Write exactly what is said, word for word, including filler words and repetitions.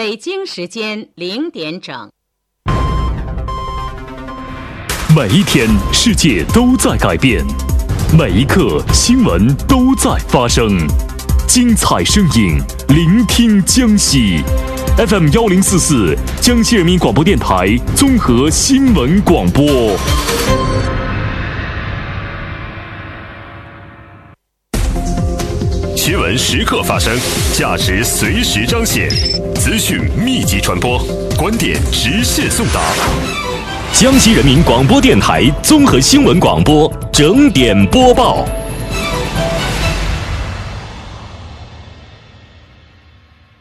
北京时间零点整。 每一天，世界都在改变，每一刻，新闻都在发生。精彩声音，聆听江西。F M 幺零四四，江西人民广播电台综合新闻广播。新闻时刻发生，价值随时彰显，资讯密集传播，观点直线送达。江西人民广播电台综合新闻广播整点播报。